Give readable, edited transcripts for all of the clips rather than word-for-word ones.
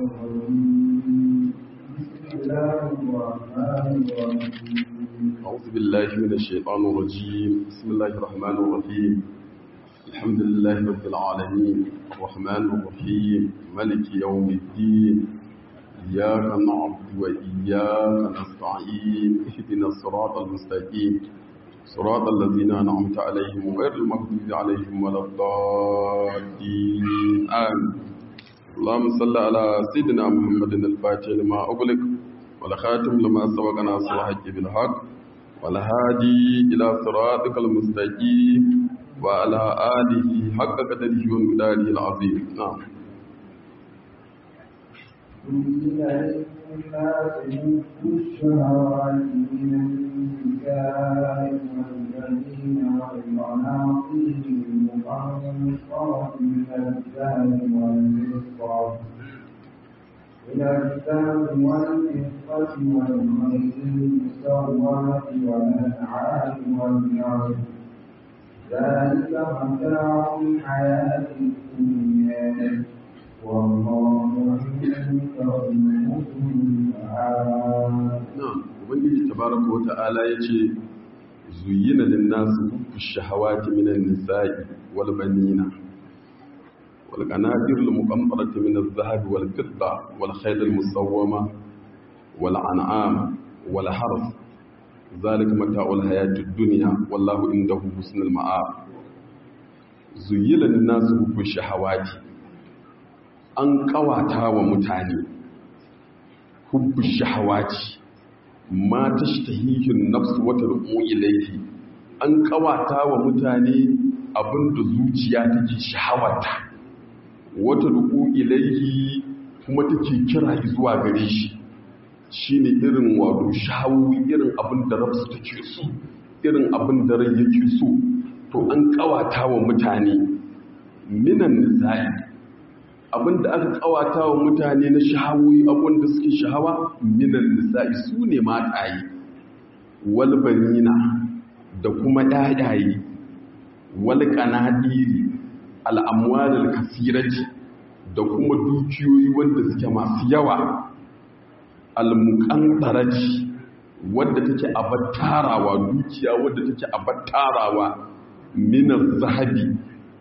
أعوذ بالله من الشيطان الرجيم. بسم الله الرحمن الرحيم. الحمد لله رب العالمين الرحمن الرحيم ملك يوم الدين. إياك نعبد وإياك نستعين. اهدنا الصراط المستقيم صراط الذين أنعمت عليهم غير المغضوب عليهم ولا الضالين. آمين. اللهم صل على سيدنا محمد الفاتح لما أغلق والخاتم لما سبق ناصر الحق بالحق والهادي إلى صراطك المستقيم وعلى آله حق قدره ومقداره العظيم. نعم. إلى الذهب والفضة والخيل المسومة والأنعام والحرث ذلك متاع الحياة الدنيا والله عنده حسن المآب. نعم. ubangiji tabaraka wa ta'ala yace zuyyina lin-nasi hubbu shahawati minan nisa'i wal banina والقناطر المقنطرة من الذهب والفضة والخيل المسومة والأنعام والحرث ذلك متاع الحياة الدنيا والله عنده حسن المآب. زين للناس حب الشهوات أن قواتا ومتاني حب الشهوات ما تشتهيه النفس وتدعو إليه أن قواتا ومتاني abinda zuciya take sha'awarta wata duku ilaihi kuma take kira zuwa gare shi shine irin wato shahawi irin abin da nafsu take so irin abin da rai yake so to an kawata wa mutane minan nisa'i abin da aka kawata wa mutane na shahawi abin da suke shahawa minan nisa'i sune mataye wal banina da kuma ƴaƴaye wal qanadiri al'amwalar kasiraci da kuma dukiyoyi wanda suke masu yawa al-muqantaraci wadda take abattarawa dukiya wadda take abattarawa minan zahabi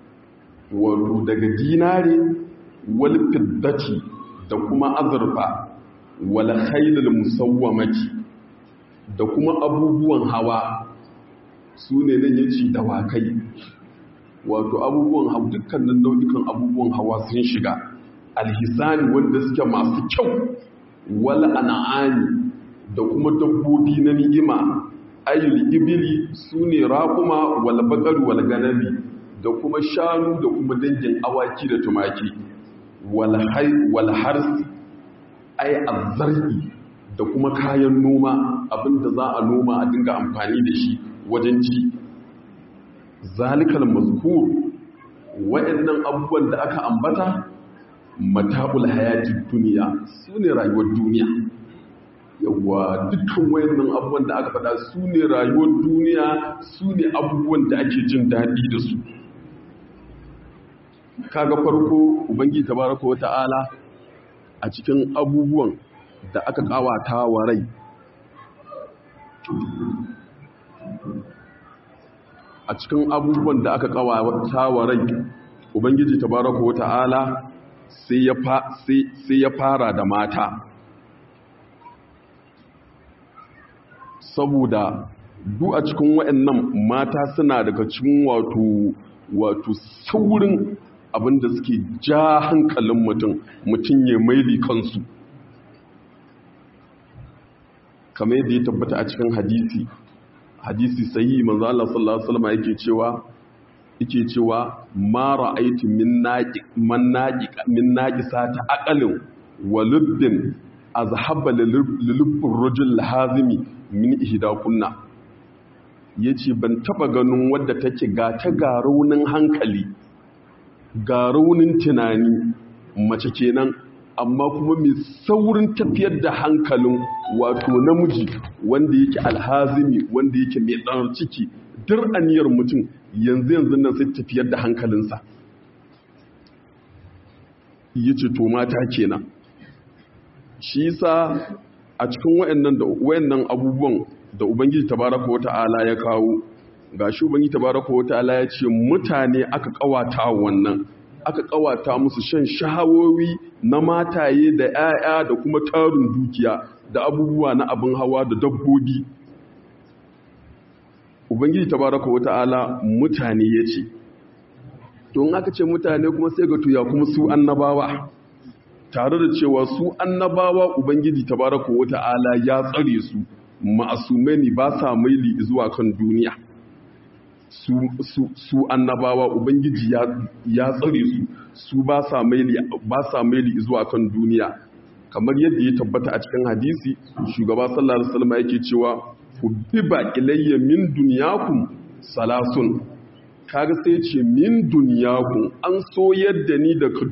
wato daga dinare wal fiddati da kuma azurfa wal khailul musawwamati da kuma abubuwan hawa sune nan yace dawakai wato abubuwan hawa dukkanin nau'ikan abubuwan hawa sun shiga alhisani wanda suke masu kyau wal an'ami da kuma dabbobi na ni'ima ayyul ibili sune raquma wal baqar wal ganami da kuma shanu da kuma dangin awaki da tumaki wal harsi ay azzar'i da kuma kayan noma abinda za a noma a dinga amfani da shi wajen ci zalikal mazkur wa'annan abubuwan da aka ambata mata'ul hayatid dunya sune rayuwar duniya yawa dukkan wa'annan abubuwan da aka faɗa sune rayuwar duniya sune abubuwan da ake jin daɗi da su kaga farko ubangi tabaraka wata'ala a cikin abubuwan da aka kawata wa rai a cikin abubuwan da aka kawata wa rai ubangiji tabaraka wata'ala sai ya fara da mata saboda duk a cikin waɗannan mata suna daga cikin wato saurin abinda suke ja hankalin mutum ya maili kansu kamar yadda ya tabbata a cikin hadisi sahihi manzo Allah sallallahu alaihi wasallam yake cewa ma ra'aytu min naqisati aqalin wa lubbin azhaba lulubbur rajul hazimi min ihdakunna yace ban taba ganin wadda take ga raunin hankali ga raunin tunani mace kenan amma kuma mai saurin tafiyar da hankalin wato namiji wanda yake alhazimi wanda yake mai ɗan ciki aniyar mutum yanzu nan sai tafiyar da hankalinsa yace to mata kenan shi yasa a cikin wayannan abubuwan da ubangiji tabaraka wata'ala ya kawo gashi ubangiji tabaraka wata'ala ya ce mutane aka kawata wannan aka kawata musu shan shahawowi na mataye da 'ya'ya da kuma tarin dukiya da abubuwa na abin hawa da dabbobi. Ubangiji tabaraka wata'ala mutane ya ce, don aka ce mutane kuma sai ga tuya kuma su annabawa, tare da cewa su annabawa Ubangiji tabaraka wata'ala ya tsare su ma'asumai ne ba sa maili zuwa kan duniya. Su annabawa Ubangiji ya tsare su ba sa maili zuwa kan duniya, kamar yadda ya tabbata a cikin hadisi shugaba sallallahu alaihi wasallam yake cewa hubbiba ilayya min dunyakum salasun, kaga sai ce min dunyakum an so yadda ni daga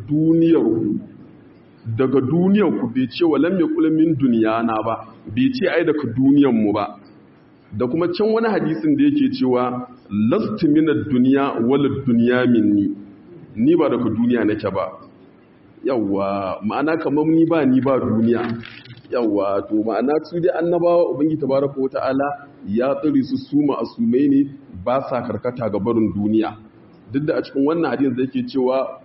duniyar ku bai ce walam yakul min dunyana ba, bai ce ai daga duniyar mu ba. Da kuma can wani hadisin da yake cewa lastu minad dunya wala dunya minni, ni ba daga duniya nake ba. Yawwa ma'ana kamar ni ba duniya. Yawwa to ma'ana su dai annabawa Ubangiji tabaraka wata'ala ya tsare su ma'asumai ne ba sa karkata ga barin duniya. Duk da a cikin wannan hadisin da yake cewa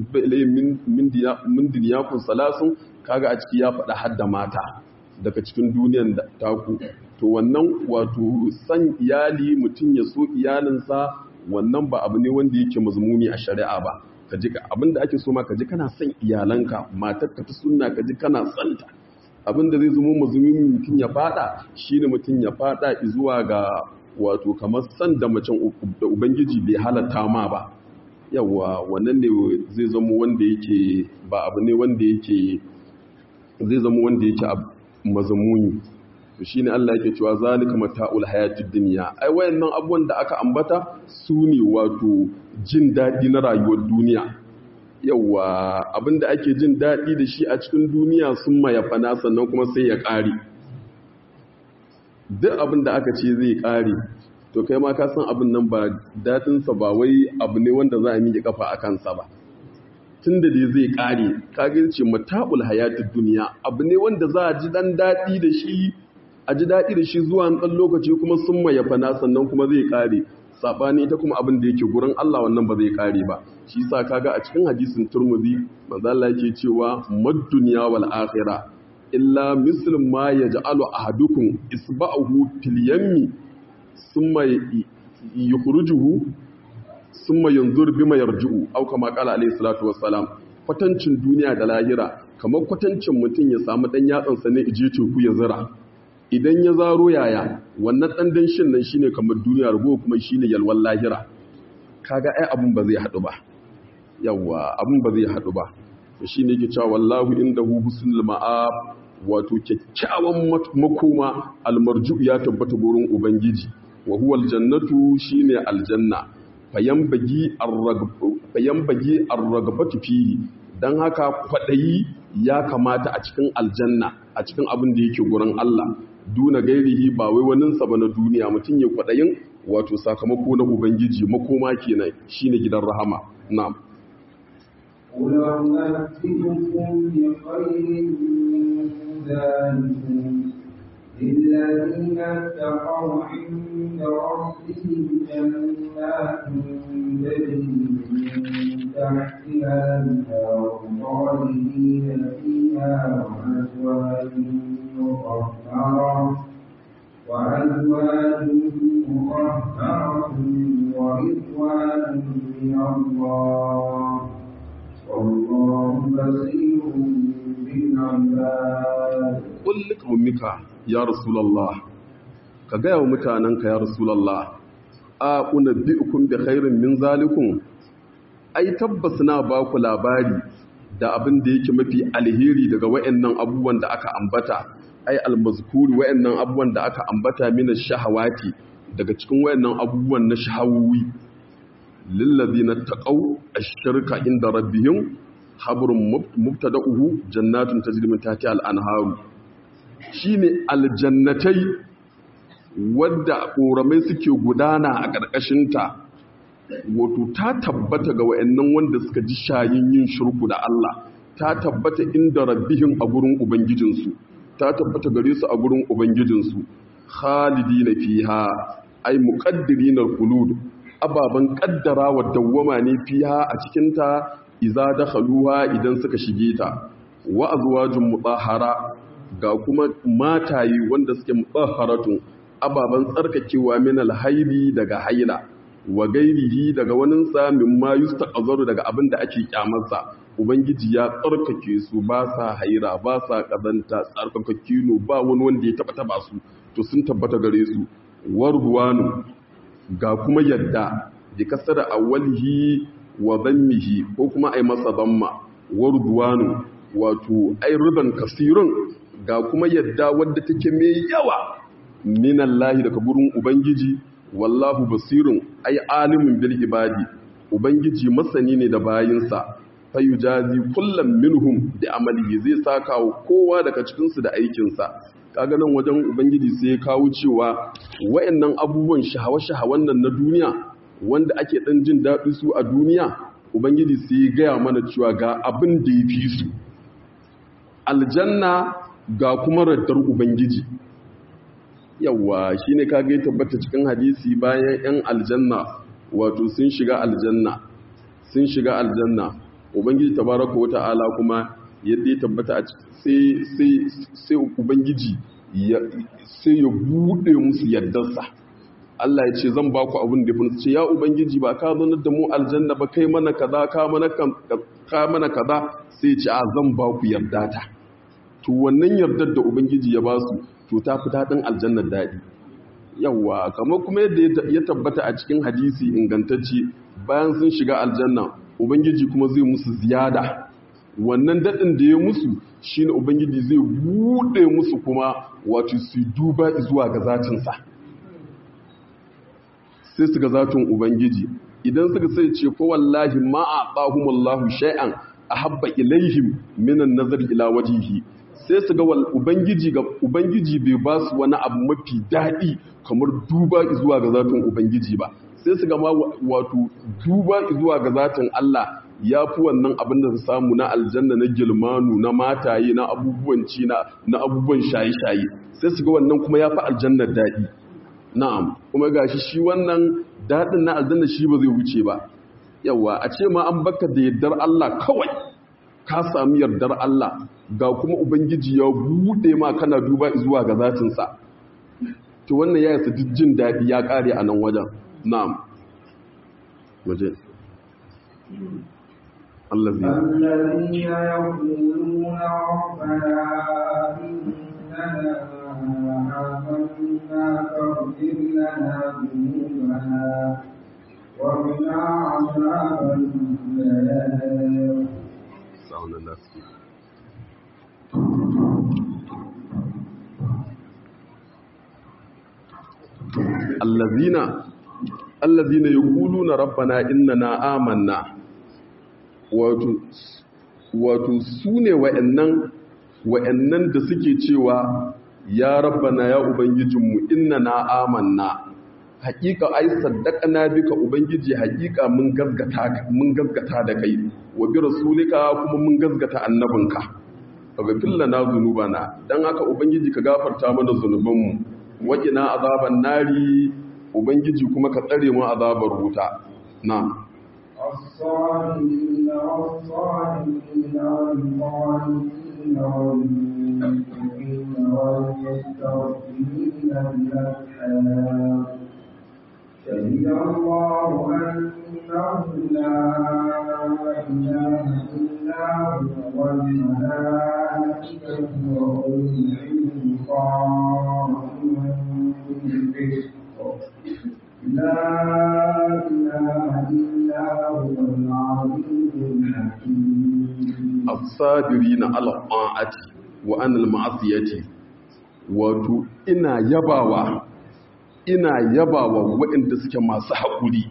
min dunyakum salasun, kaga a ciki ya faɗa hadda mata daga cikin duniyan da taku. To wannan wato san iyali, mutum ya so iyalinsa, wannan ba abu ne wanda yake mazmuni a shari'a ba. Kaji abinda ake so ma kaji kana son iyalanka, matarka ta sunna kaji kana santa. Abinda zai zama mazmuni mutum ya fada shine mutum ya fada zuwa ga wato kamar san da macen da Ubangiji bai halatta ma ba. Yawa wannan ne zai zama wanda yake ba abu ne wanda yake zai zama wanda yake mazmuni. To shine Allah yake cewa zalika mata'ul hayatid dunya. Ai wayannan abubuwan da aka ambata su ne wato jin dadi na rayuwar duniya. Yawa abinda ake jin dadi da shi a cikin duniya sun mayafana sannan kuma sai ya kare. Duk abinda aka ce zai kare to kai ma ka san abin nan ba dadin sa ba wai abu ne wanda za a miƙe kafa a kansa ba. Tunda dai zai kare kage ce mata'ul hayatid dunya, abu ne wanda za a ji dan dadi da shi, a ji daɗi da shi zuwa ɗan lokaci kuma sun mayafana sannan kuma zai ƙare. Saɓani ita kuma abin da yake gurin Allah wannan ba zai ƙare ba. Shi sa kaga a cikin hadisin Turmudi manzo Allah yake cewa mad-dunya wal akhirah illa muslim ma yaj'alu ahadukum isba'ahu fil yammi thumma yukhrijuhu thumma yanzur bima yarji'u aw kama qala alayhi salatu wassalam. Kwatancin duniya da lahira kamar kwatancin mutum ya samu dan yatsansa ne ije teku ya zira. Idan ya zaro yaya wannan ɗan danshin nan shine kamar duniya, rago kuma shine yalwan lahira. Kaga ai abun ba zai haɗu ba. Yawwa abun ba zai haɗu ba. To shine yake cewa wallahu indahu husnul ma'ab, wato kyakkyawan makoma almarju ya tabbata gurin Ubangiji. Wa huwa aljannatu shine aljanna. Fayambagi ar-ragbatu fihi, dan haka kwadayi ya kamata a cikin aljanna, a cikin abin da yake gurin Allah. Duna gairihi ba wai waninsa ba na duniya, mutum ya kwaɗayin wato sakamako na Ubangiji makoma kenan shine gidan rahama. Na'am. للذين اتقوا عند ربهم جنات تجري من تحتها الأنهار خالدين فيها وأزواج مطهرة ورضوان من الله والله بصير بالعباد. قل لقومك ya Rasulallah, ka gaya wa mutanenka ya Rasulallah, a unabbi'ukum bi khairin min zalikum, ai tabbas na ba ku labari da abin da yake mafi alheri daga wayannan abubuwan da aka ambata, ai almazkuri wayannan abubuwan da aka ambata min shahawati, daga cikin wayannan abubuwan na shahawi, lillazina taqaw ash-shirka inda rabbihim habrun mubtada'uhu jannatun tajri min tahtiha al-anharu, shine aljannatai wadda ƙoramai suke gudana a ƙarƙashinta, wato ta tabbata ga wayannan wanda suka ji shayin yin shirku da Allah, ta tabbata inda rabbihim a gurin ubangijinsu ta tabbata gare su a gurin ubangijinsu khalidina fiha ay muqaddirina al-khulud ababan kaddara wa dawwama ne fiha a cikin ta idza dakhaluha idan suka shige ta wa azwajun mutahhara ga kuma mataye wanda suke mutahharatun ababan tsarkakewa min al-haili daga haila wa gairihi daga waninsa mimma yustaqazaru daga abin da ake kyamarsa ubangiji ya tsarkake su ba sa haira ba sa kazanta tsarkakakino ba wani wanda ya taba su to sun tabbata gare su warduwanu ga kuma yadda bi kasara awwalihi wa dhammihi ko kuma ai masa dhamma warduwanu wato ai riban kasirun ga kuma yadda wadda take mai yawa minallahi daga gurin ubangiji wallahu basirun ai alimin bil ibadi ubangiji masani ne da bayinsa fayujazi kullum minhum da amalihi zai saka wa kowa daga cikin su da aikin sa kaga nan wajen ubangiji sai ya kawo cewa wayannan abubuwan shahawa-shahawan nan na duniya wanda ake dan jin dadi su a duniya ubangiji sai ya gaya mana cewa ga abin da yafi su aljanna ga kuma raddar ubangiji yawa shine kage tabbata cikin hadisi bayan yan aljanna wato sun shiga aljanna ubangiji tabaraka wata'ala kuma yadda ya tabbata a sai ubangiji sai ya bude musu yardarsa Allah ya ce zan ba ku abin da ya ce ya ubangiji ba ka zo da mu aljanna ba kai mana kaza ka mana kaza sai ya ce a zan ba ku yardata to wannan yardar da ubangiji ya ba su to ta fi daɗin aljannar daɗi yawa kamar kuma yadda ya tabbata a cikin hadisi ingantacce bayan sun shiga aljanna ubangiji kuma zai musu ziyada wannan daɗin da ya musu shine ubangiji zai buɗe musu kuma wato su duba zuwa ga zatinsa sai su ga zatin ubangiji idan suka sai ce ko wallahi ma aqahumullahu shay'an ahabba ilaihim minan nazari ila wajhihi sai su ga ubangiji bai ba su wani abu mafi daɗi kamar duba zuwa ga zatin ubangiji ba sai su ga ma wato duba zuwa ga zatin Allah ya fi wannan abin da su samu na aljanna na gilmanu na mataye na abubuwan ci na abubuwan shaye-shaye sai su ga wannan kuma ya fi aljannar daɗi na'am kuma gashi shi wannan daɗin na aljanna shi ba zai wuce ba yawa a ce ma an baka da yardar Allah kawai ka sami yardar Allah ga kuma ubangiji ya bude ma kana duba zuwa ga zatinsa to wannan ya yasa jin daɗi ya ƙare a nan wajen na'am waje الذين يقولون ربنا إننا آمنا فاغفر لنا ذنوبنا وقنا عذاب النار allazina yaquluna rabbana innana amanna wato sune wa'annan da suke cewa ya rabbana ya ubangijinmu innana amanna haƙiƙa ai saddaqana bika ubangiji haƙiƙa mun gaskata da kai wa bi rasulika kuma mun gaskata annabinka faghfir lana dhunubana dan haka ubangiji ka gafarta mana zunubanmu waqina azaban nari ubangiji kuma ka tsare mu azabar wuta na'am الصالحين والصالحين والقانتين والمنفقين والمستغفرين بالأسحار شهد الله أنه لا إله إلا هو والملائكة وأولو العلم قائما بالقسط لا إله إلا هو العزيز الحكيم الصابرين على الطاعة وعن المعصية wato ina yabawa waɗanda suke masu haƙuri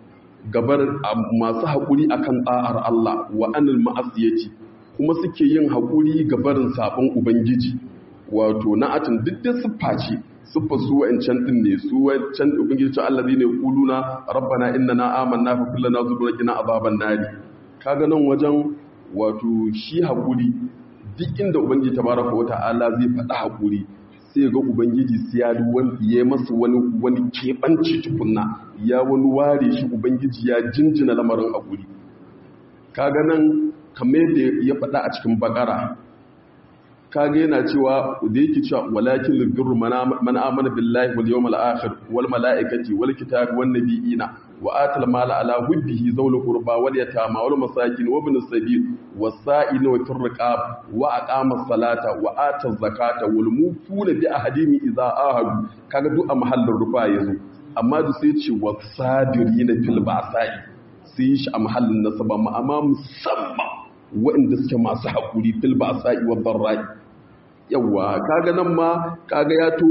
masu haƙuri akan ɗa'ar Allah wa anil ma'asiyati kuma suke yin haƙuri gabarin sabon ubangiji wato na'atin duk da siffa ce siffa su wa'ancan din ne su wa'ancan ubangiji ta allazi ne kuluna rabbana innana amanna fa kullana zurna qina azaban nari kaga nan wajen wato shi haƙuri duk inda ubangiji tabaraka wata'ala zai faɗa haƙuri sai ga ubangiji sai ya masa wani keɓanci tukunna ya wani ware shi ubangiji ya jinjina lamarin haƙuri kaga nan kamar da ya faɗa a cikin bakara kaga yana cewa da yake cewa walakin lirru man amana billahi wal yawmil akhir wal malaikati wal kitabi wan nabiyina wa atal mala ala hubbihi zawul qurba wal yatama wal masakin wa ibn sabil was-sa'in wa turqab wa aqama as-salata wa ata az-zakata wal mufuna bi ahadimi idza ahadu kaga duk a mahallin rufa yazo amma da sai ce was-sadirina fil ba'sa'i sai shi a mahallin nasaba amma musamman waɗanda suke masu haƙuri fil ba'sa'i wa dharra'i yawa kaga nan ma kaga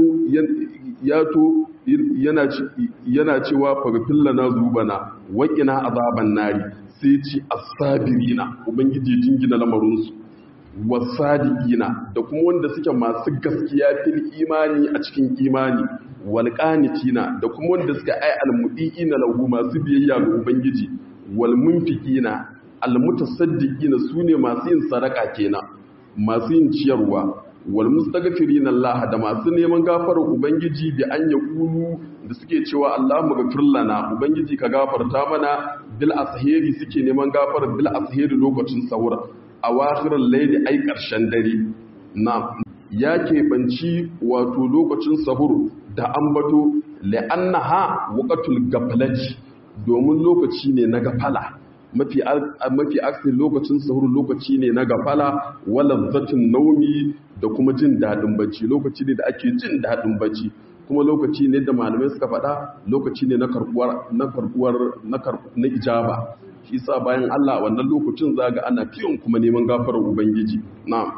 yana cewa faghfir lana zubana wa qina azaban nari sai ci as-sabirina ubangiji jingina lamarinsu wasadiqina da kuma wanda suke masu gaskiya fil imani a cikin imani wal qanitina da kuma wanda suke ay al-mudiina lahu masu biyayya ga ubangiji wal munfiqina al-mutasaddiqina sune masu yin sadaka kenan masu yin ciyarwa wal mustaghfirina Allah da masu neman gafarar ubangiji bi an yaqulu da suke cewa Allahumma ghfir lana ubangiji ka gafarta mana bil ashiri suke neman gafarar bil ashiri lokacin sahur a wakhiral layli ai karshen dare na ya keɓanci wato lokacin sahur da ambato la'annaha waqatul gaflati domin lokaci ne na gafala mafi aksir lokacin sahur lokaci ne na gafala wala zatin naumi da kuma jin daɗin bacci lokaci ne da ake jin daɗin bacci kuma lokaci ne da malamai suka faɗa lokaci ne na ijaba shi sa bayan Allah wannan lokacin zaga ana fiyon kuma neman gafarar ubangiji na'am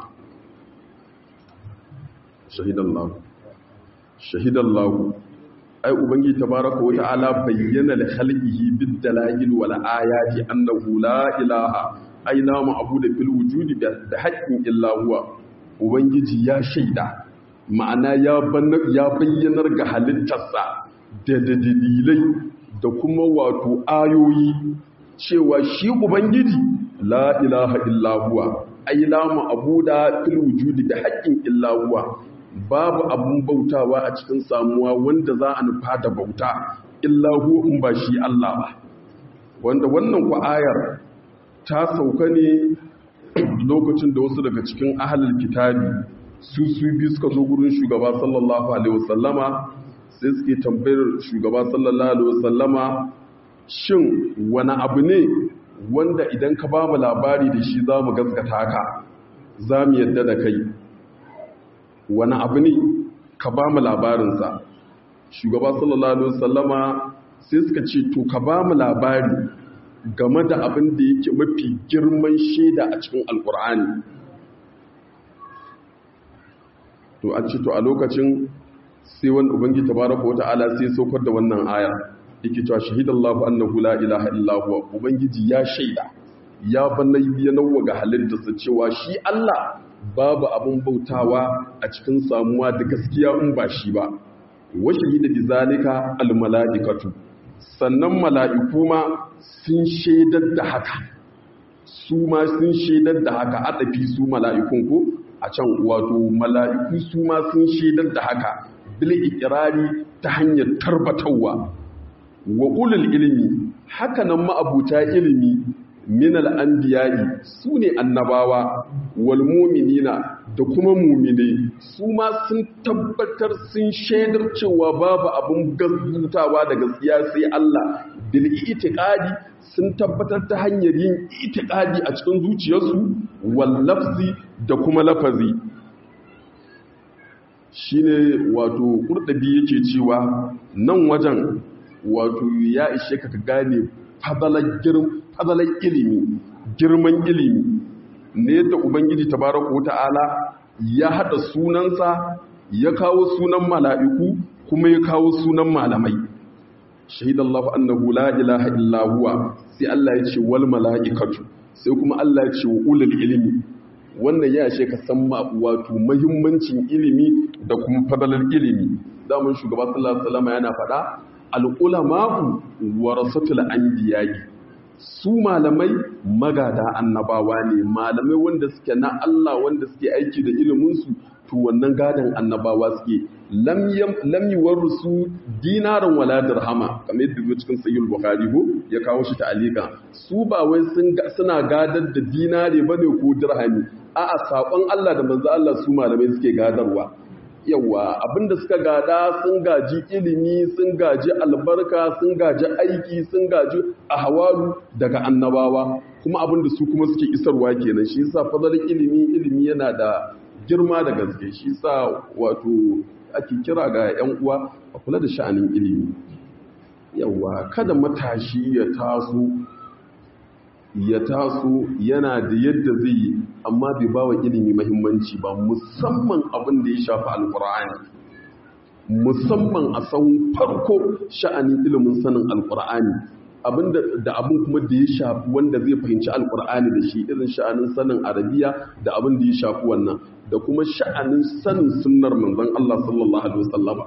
shahidallahu ai ubangiji tabaraka wa ta'ala bayyana li khalqihi bid dalail wal ayati annahu la ilaha illa ma'budu fil wujudi da haqqin illa huwa ubangiji ya shaida ma'ana ya bayyanar ga halittarsa da dalilai da kuma wato ayoyi cewa shi ubangiji la ilaha illa huwa illa ma'budu fil wujudi da haqqin illa huwa babu abun bautawa a cikin samuwa wanda za a nufa da bauta illahu in ba shi Allah ba wanda wannan ku ayar ta sauka ne lokacin da wasu daga cikin ahlul kitabi su biyu suka zo gurin shugaba sallallahu alaihi wasallama sai suke tambayar shugaba sallallahu alaihi wasallama shin wani abu ne wanda idan ka ba mu labari da shi za mu gaskata ka za mu yadda da kai wani abu ne ka ba mu labarinsa shugaba sallallahu alaihi wasallama sai suka ce to ka ba mu labari game da abin da yake mafi girman shaida a cikin alkur'ani to a ce to a lokacin sai wani ubangi tabaraka wata'ala sai saukar da wannan aya yake cewa shahidallahu annahu la ilaha illa huwa ubangiji ya shaida ya bayyana ga halittarsa cewa shi Allah babu abin bautawa a cikin samuwa da gaskiya in ba shi ba wa shahida bi zalika al malaikatu sannan mala'iku ma sun shaidar da haka su ma sun shaidar da haka a tafi su mala'ikun ko a can wato mala'iku su ma sun shaidar da haka bil iqrari ta hanyar tarbatawa wa ulul ilmi haka nan ma abuta ilimi min al'andiyayi su ne annabawa wal muminina da kuma mumine su ma sun tabbatar sun shaidar cewa babu abin gaskatawa da gaskiya sai Allah bil itiqadi sun tabbatar ta hanyar yin itiqadi a cikin zuciyarsu wal lafzi da kuma lafazi shine wato Qurtubi yake cewa nan wajen wato ya ishe ka gane fadalar ilimi girman ilimi ne yadda ubangiji tabaraka wa ta'ala ya hada sunansa ya kawo sunan mala'iku kuma ya kawo sunan malamai shahidallahu annahu la ilaha illa huwa sai Allah ya ce wal mala'ikatu sai kuma Allah ya ce wa ulul ilmi wannan ya ce ka san wato muhimmancin ilimi da kuma fadalar ilimi zaman shugaba sallallahu alaihi wasallam yana faɗa al-ulama'u warasatul anbiya'i su malamai magada annabawa ne, malamai wanda suke na Allah wanda suke aiki da iliminsu to wannan gadan annabawa suke lam yuwarrisu dinaran wala dirhama kamar yadda cikin sahih al-bukhari ko ya kawo shi ta'alika su ba wai suna gadar da dinare bane ko dirhami a'a sakon Allah da manzo Allah su malamai suke gadarwa yawa abinda suka gada sun gaji ilimi sun gaji albarka sun gaji aiki sun gaji ahwalu daga annabawa kuma abinda su kuma suke isarwa kenan shi yasa fadalan ilimi yana da girma da gaske shi yasa wato ake kira ga yan uwa a kula da sha'anin ilimi yawa kada matashi ya taso yana da yadda zai yi amma bai ba wa ilimi mahimmanci ba musamman abin da ya shafi alkur'ani musamman a sahun farko sha'anin ilimin sanin alkur'ani da abin kuma da ya shafi wanda zai fahimci alkur'ani da shi irin sha'anin sanin arabiya da abin da ya shafi wannan da kuma sha'anin sanin sunnar manzon Allah sallallahu alaihi wasallama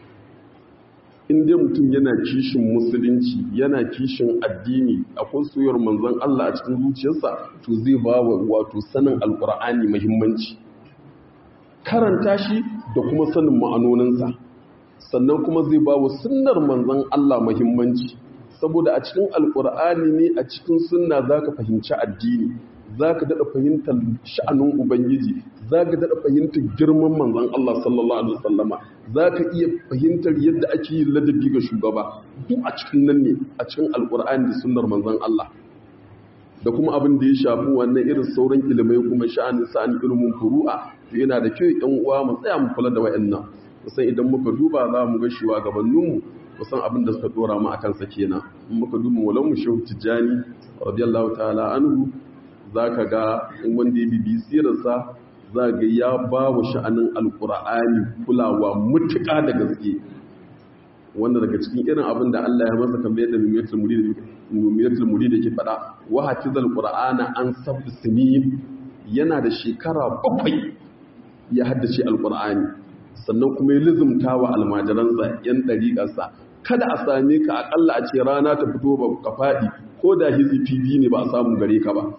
in dai mutum yana kishin musulunci yana kishin addini akwai soyayyar manzon Allah a cikin zuciyarsa to zai ba wa wato sanin alkur'ani muhimmanci karanta shi da kuma sanin ma'anoninsa sannan kuma zai ba wa sunnar manzon Allah muhimmanci saboda a cikin alkur'ani ne a cikin sunna zaka fahimci addini zaka dada fahimtar sha'anin ubangiji zaka dada fahimtar girman manzon Allah sallallahu alaihi wasallama zaka iya fahimtar yadda ake yin ladabi ga shugaba duk a cikin nan ne a cikin alkur'ani da sunnar manzon Allah da kuma abin da ya shafi wannan irin sauran ilimai kuma sha'anin sa'an ilimin furu'a to yana da kyau ɗan uwa mu tsaya mu kula da wayannan kusan idan muka duba za mu ga shugabanninmu kusan abin da suka dora mu akan sa kenan in muka duba walan mu shehu tijani radiyallahu ta'ala anhu zaka ga in wanda ya bibi sirarsa zaka ya ba wa sha'anin alqur'ani kulawa mutuka da gaske wanda daga cikin irin abin da Allah ya masa kamar yadda mumiyatul murid yake fada wa hafizal qur'ana an sab'i sinin yana da shekara 7 ya haddace alqur'ani sannan kuma ya lizumta wa almajiransa yan dariƙarsa kada a same ka akalla a ce rana ta fito ba ka faɗi ko da hizifi biyu ne ba a samu gare ka ba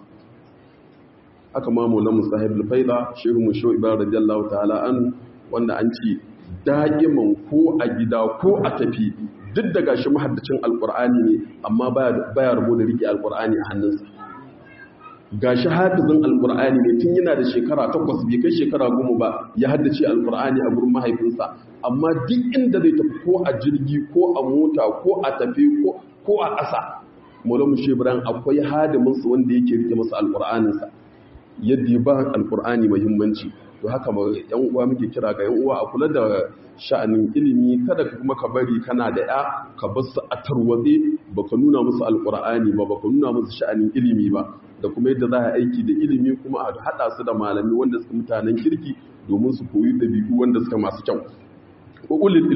haka ma maulan musahib al-faida shehu musho ibrahim radiyallahu ta'ala an wanda an ce da'iman ko a gida ko a tafi duk da gashi mahaddacin alqur'ani ne amma baya rubo da rike alqur'ani a hannunsa gashi hafizin alqur'ani ne tun yana da shekara 8 bai kai shekara 10 ba ya haddace alqur'ani a gurin mahaifinsa amma duk inda zai tafi ko a jirgi ko a mota ko a tafi ko a ƙasa maulamu shebran akwai hadiminsa wanda yake rike masa alqur'aninsa yadda ya ba alqur'ani muhimmanci to haka yan uwa muke kira ga yan uwa a kula da sha'anin ilimi kada ka kuma ka bari kana da ya ka bar su a tarwatse baka nuna musu alqur'ani ba baka nuna musu sha'anin ilimi ba da kuma yadda za a aiki da ilimi kuma a hada su da malami wanda suka mutanen kirki domin su koyi dabi'u wanda suka masu kyau wa ulil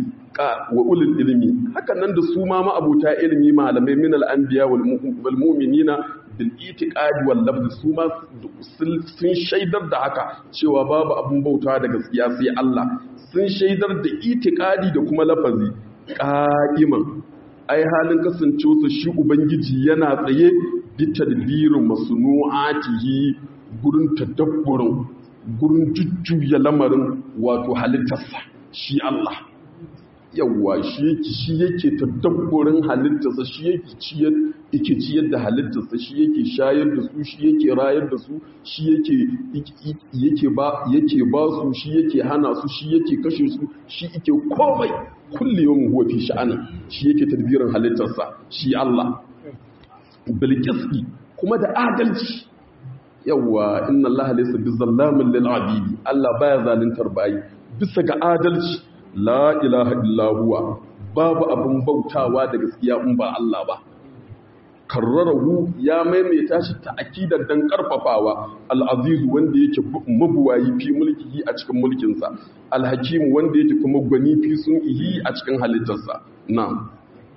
ilimi hakan nan da su ma abuta ilimi malamai min al-anbiya wal mu'minina bil itiqadi wal lafz su ma sun shaidar da haka cewa babu abun bauta da gaskiya sai Allah sun shaidar da itiqadi da kuma lafazi qa'iman ai halin kasancewa shi ubangiji yana tsaye bi tadbirin masnu'atihi gurin tadabburin gurin jujjuya lamarin wato halittarsa shi Allah yawwa shi yake tadabburin halittarsa shi yake ciyar da halittarsa shi yake shayar da su shi yake rayar da su shi yake ba su shi yake hana su shi yake kashe su shi yake komai kulli yawmin huwa fi sha'anin shi yake tadbirin halittarsa shi Allah bilqisti kuma da adalci yawwa inna Allah laysa bizallamin lil abidi Allah baya zaluntar bayi bisa ga adalci la ilaha illa huwa babu abin bautawa da gaskiya in ba Allah ba karrarahu ya maimaita shi ta akidar dan karfafawa al-aziz wanda yake mabuwayi fi mulkihi a cikin mulkinsa al-hakim wanda yake kuma gwani fi sunihi a cikin halittarsa na'am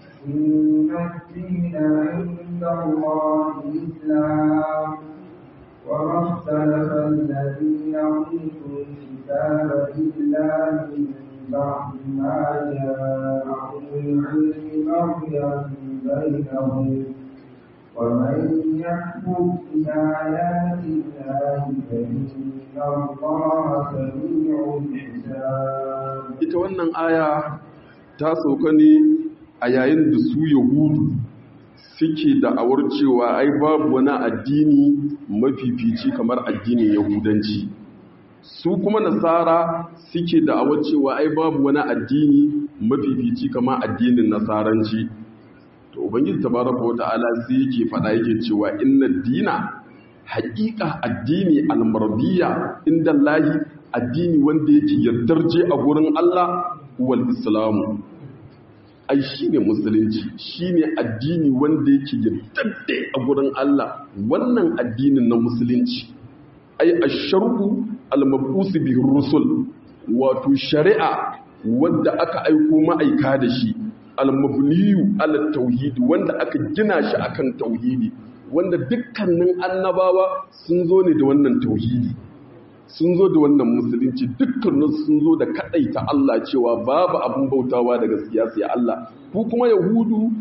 وما اختلف الذين أوتوا الكتاب إلا من بعد ما جاءهم العلم بغيا بينهم ومن يكفر بآيات الله فإن الله سميع الحساب. ita wannan aya ta sauka ne a yayin da su yahudu suke da'awar cewa ai babu wani addini mafifici kamar addinin yahudanci, su kuma nasara suke da'awar cewa ai babu wani addini mafifici kamar addinin nasaranci. to ubangiji tabaraka wa ta'ala sai yake faɗa yake cewa inna dina haƙiƙa addini almardiya inda lahi addini wanda yake yardarje a gurin Allah wal islamu, ai shine musulunci, shine addini wanda yake yardadde a gurin Allah, wannan addinin na musulunci. ai ash-shar'u al-mab'us bihi rusul, wato shari'a wanda aka aiko ma'aika da shi, al-mabniyu ala tauhid, wanda aka gina shi akan tauhidi, wanda dukkanin annabawa sun zo ne da wannan tauhidi, sun zo da wannan musulunci, dukkanin sun zo da kadaita Allah cewa babu abin bautawa da gaskiya sai Allah. Ku kuma yahudu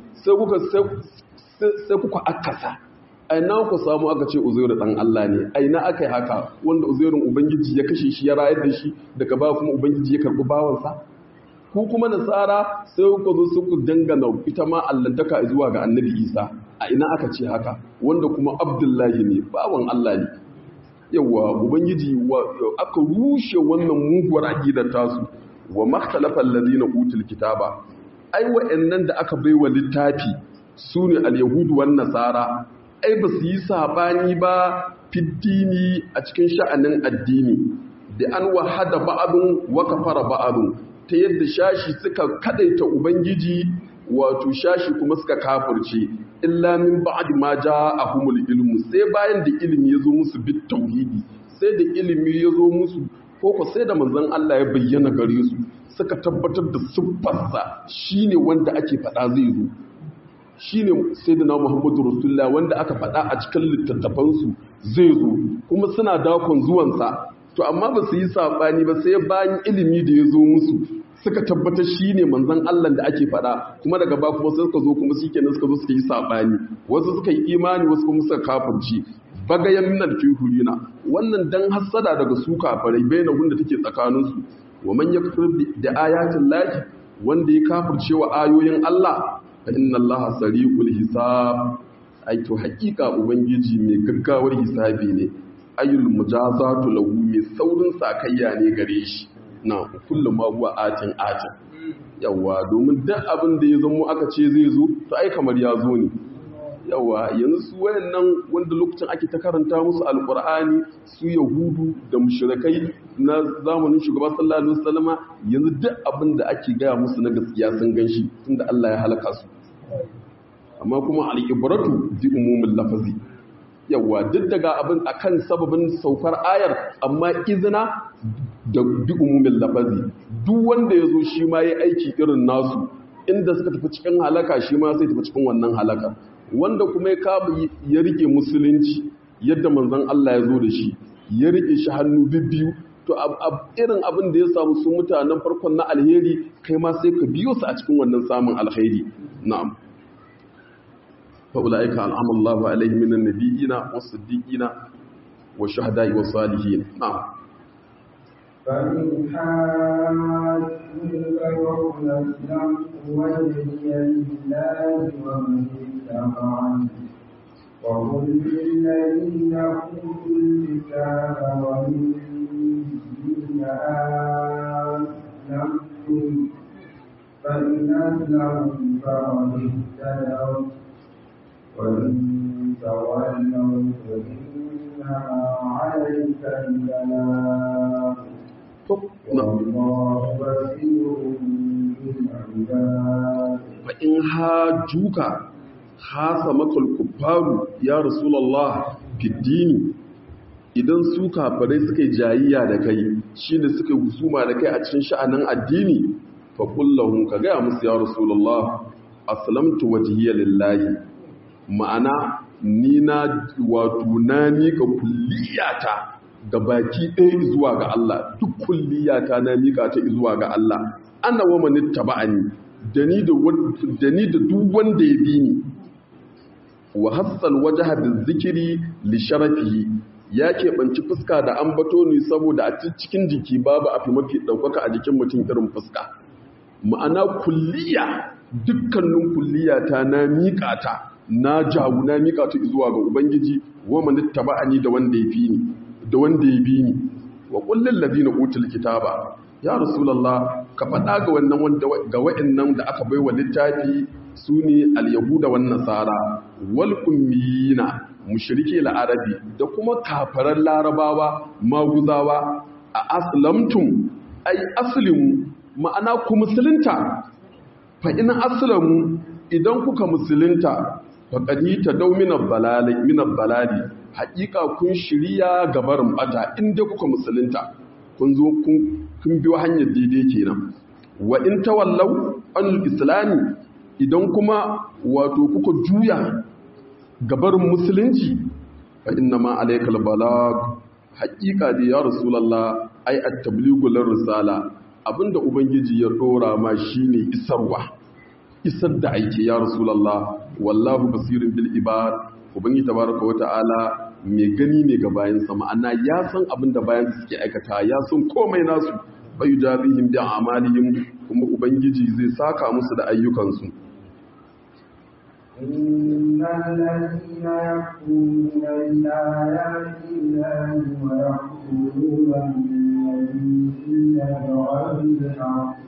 sai kuka akasa, aina ku samu aka ce uzairu dan Allah ne, aina aka yi haka wanda uzairun ubangiji ya kashe shi ya rayar da shi, daga ba kuma ubangiji ya karbi bawansa. Ku kuma nasara sai kuka zo suku dangana ita ma allantaka zuwa ga annabi Isa, a ina aka ce haka wanda kuma abdullahi ne, bawan Allah ne. yawa ubangiji aka rushe wannan muguwar aqidar tasu. wa makhtalafa alladhina utul kitaba, ai wa'annan da aka baiwa littafi sune al-yahudu wan nasara, ai ba su yi sabani ba fiddini a cikin sha'anin addini, da an wahada ba'adun wa kafara ba'adun, ta yadda shashi suka kadaita ubangiji wato shashi kuma suka kafirce, illa min ba'd ma ja'ahumul ilmu, sai bayan da ilimi yazo musu bit tauhidi, sai da ilimi yazo musu ko sai da manzon Allah ya bayyana gare su, suka tabbatar da siffarsa shine wanda ake faɗa zai zo, shine sayyidina Muhammadu Rasulullah wanda aka faɗa a cikin littattafan su zai zo, kuma suna dakon zuwansa. To amma ba su yi sabani ba, sai bayan ilimi da ya zo musu suka tabbatar shine manzon Allah da ake faɗa, kuma daga ba kuma suka zo kuma shikenan suka zo suka yi sabani, wasu suka yi imani wasu kuma suka kafirci. bagayen minal fihurina, wannan dan hassada daga su kafirai bainahun da take tsakaninsu. wa man yakfur da ayatin lahi, wanda ya kafirce wa ayoyin Allah, fa inna Allah sari'ul hisab, ai to haƙiƙa ubangiji mai gaggawar hisabi ne, ayyul mujazatu lahu, mai saurin sakayya ne gare shi. na kullum ma huwa atin yawa, domin duk abin da ya zamo aka ce zai zo to ai kamar ya zo ne. yawa, yanzu su wayannan wanda lokacin ake ta karanta musu alqur'ani, su yahudu da mushrikai na zamanin shugaba sallallahu alaihi wasallama, yanzu duk abin da ake gaya musu na gaskiya sun ganshi tunda Allah ya halaka su. amma kuma al-ibratu bi umumil lafazi, yawa, duk daga abin akan sababin saukar ayar, amma izina da bi umumil lafazi, duk wanda yazo shi ma yayi aiki irin nasu, inda suka tafi cikin halaka shi ma sai tafi cikin wannan halaka. wanda kuma ya rike musulunci yadda manzon Allah ya zo da shi, ya rike shi hannu bibbiyu, to irin abin da ya samu su mutanen farkon na alheri, kai ma sai ka biyo su a cikin wannan samun alheri. na'am, fa ulaika an'ama Allahu alaihim minan nabiyina was-siddiqina wash-shuhada'i was-salihin. na'am. فمن حاجك فقل أسلمت وجهي لله ومن اتبعني، وقل للذين أوتوا الكتاب والنبيين أسلمتم، فإن أسلموا فقد اهتدوا، وإن تولوا فإنما عليك البلاغ، fa'in hajjuka hasa makal kufaru ya rasulallah fiddini, idan su kafirai suka yi jayayya da kai, shi da suka yi husuma da kai a cikin sha'anin addini, fa kullahun ka gaya musu ya rasulallah, aslamtu wajhiya lillahi, ma'ana ni na wato na mika kulliyata da baki ɗaya zuwa ga Allah, duk kulliyata na mika ta zuwa ga Allah. ana wa man ittaba'ani, da ni da duk wanda ya bi ni, wa hassal wajha bizikri li sharafihi ya keɓanci fuska da ambato ne saboda a cikin jiki babu afi mafi ɗaukaka a jikin mutum irin fuska. Ma'ana kulliya, dukkanin kulliya ta na miƙa ta, na jagu na miƙa ta zuwa ga Ubangiji, wa man ittaba'ani da wanda ya fi ni, da wanda ya bi ni. Wa kullil ladina utul kitaba, ya rasulullah ka faɗa ga wannan wanda ga wa'annan da aka baiwa littafi sune al-yahuda wan nasara wal ummiyina mushrike al-arabi da kuma kafaran larabawa maguzawa a aslamtum ay aslimu ma'ana ku musulunta fa in aslamu idan kuka musulunta faqadi tadaw min al-balali haqiqa kun shiriya gabarin bata inda kuka musulunta kun zo kun biyo hanyar daidai kenan wa in tawallaw an islami idan kuma wato kuka juya gabarin musulunci fa inna ma alaykal balag haqiqa da ya rasulullah ai at-tablighul risala abinda ubangiji ya dora ma shine isar da aiki ya rasulullah wallahu basirun bil ibad ubangiji tabaraka wa ta'ala mai gani ne ga bayansa ma'ana ya san abinda bayansa suke aikata ya san komai nasu bai jazihim bi amalihim kuma ubangiji zai saka musu da ayyukansu. إن الذين يكفرون بآيات الله ويقتلون النبيين بغير الحق